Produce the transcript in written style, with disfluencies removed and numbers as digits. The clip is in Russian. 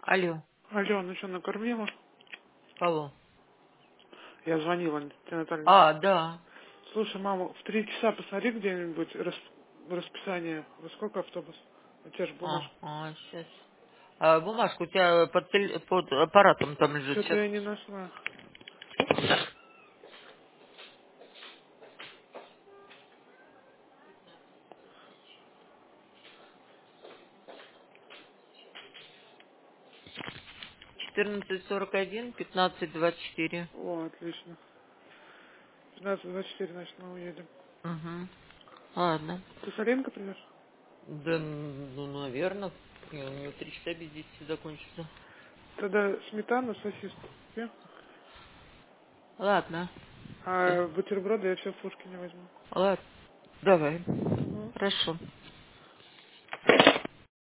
Алло, Алло, ну что, накормила? кого? Я звонила, тебе Наталья. А, да. Слушай, мама, в 3 часа посмотри где-нибудь расписание. Во сколько автобус? У тебя же бумажка. Сейчас. Бумажка у тебя под аппаратом там лежит Что-то сейчас. я не нашла. 14:41, 15:24. О, отлично. 15:24, значит, мы уедем. Угу. Ладно. Ты с Аленкой придешь? Да, ну, наверное. У него 3 часа без 10 закончится. Тогда сметана, сосиску. Я? Ладно. А бутерброды я все в Пушкине возьму. Ладно. Давай. Угу. Хорошо.